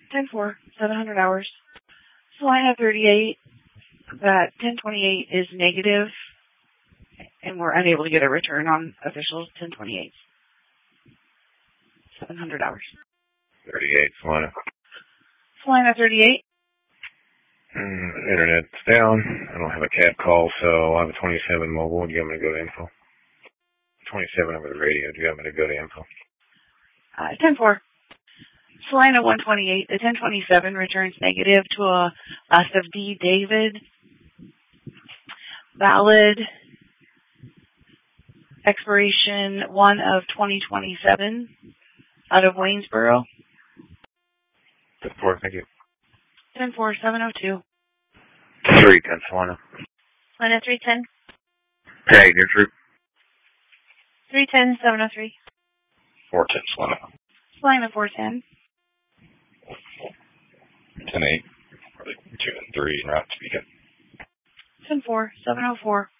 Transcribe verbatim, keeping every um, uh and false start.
ten four, seven hundred hours. Salina thirty-eight, that ten twenty-eight is negative, and we're unable to get a return on official ten twenty-eight. seven hundred hours. thirty-eight, Salina. Salina thirty-eight. Mm, internet's down. I don't have a cab call, so I have a twenty-seven mobile. Do you want me to go to info? twenty-seven over the radio. Do you want me to go to info? Uh, ten four. Salina one twenty-eight. The ten twenty-seven returns negative to a last of D. David. Valid. Expiration one of twenty twenty-seven. Out of Waynesboro. ten four, thank you. ten four, seven oh two. three ten, Salina. Salina three ten. Hey, your troop. three ten, seven oh three. four ten, Salina. Salina four ten. ten eight. two and three, route to begin. ten four, seven oh four.